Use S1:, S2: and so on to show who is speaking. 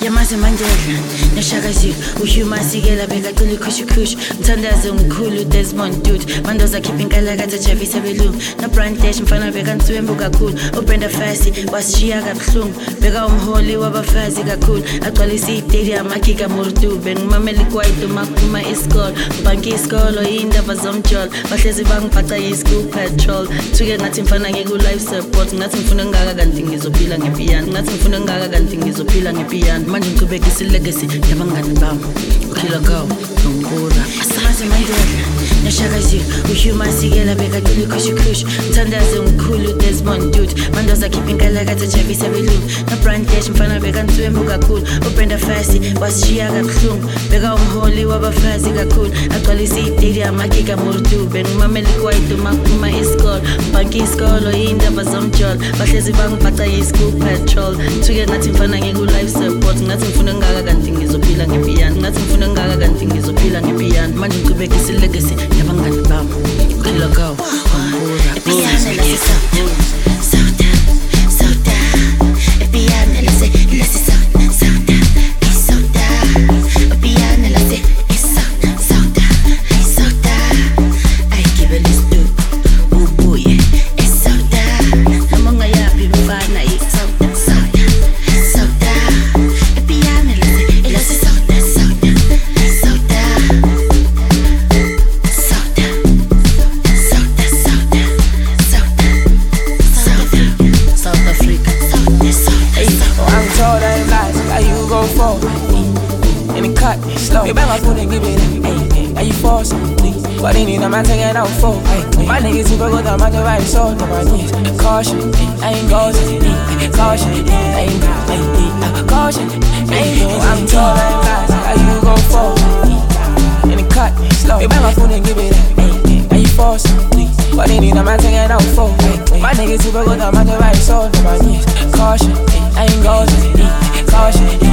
S1: Yamaze Mandela, Nashagazi, Uhuma Sigela, Begatuli Kush, Mtandazum, Kulu, Desmond Dude, Mandoza keeping Kalagata Chavisa Belu, no plantation, Fana Began to Embuga Cool, Oprenda Fassi, was Shiaga Klung, Begam Holy Waba Fazi Gakul, actually see Teria Makika Murtu, Ben Mameli Quaito Makuma is called, Banki Skolo, Inda Bazomchol, Batezibang Pata is good patrol, to get nothing Fanangu life support, nothing Funanga Ganting is Opila Nepian, nothing Funanga Ganting is Opila Nepian. Imagine Quebec is a legacy, Yamangani Bam, Kilago, Tongora, Asamazi Mandela, Nashagazi, Uhuma Sigela, Begatuli Kush, Tandazum, Kulu, Desmond Dude, Mandoza keeping Kalagata Chavisa Belu, no plantation, Fana Began to Embuga Cool, Oprenda Fassi, was Shiaga Klung, Begam Holy Waba Fazi Gakul, actually see Teria Makika Murtu, Ben Mameli Quaito Makuma is called, Banki Skolo, Inda Bazomchol, Batezibang Pata is good patrol, to get nothing Fanangu life support. Nothing Funanga Ganting is Opila Nepian, nothing Funanga Ganting is Opila Nepian, Imagine Quebec is a legacy, Yamangani Bam, Kilago, Tongora,
S2: You bang my foot and give it up. Are you forcing? What they need, I'm not taking out for. My niggas super good, I'm on the right side of my knees. Caution, I ain't ghosting. Caution, I ain't caution, I'm tall, I ain't fast. How you go for? In the cut, slow. You bang my foot and give it up. Are you forcing? What they need, I'm not taking out for. My niggas super good, I'm on the right side of my knees. Caution, I ain't ghosting. Caution.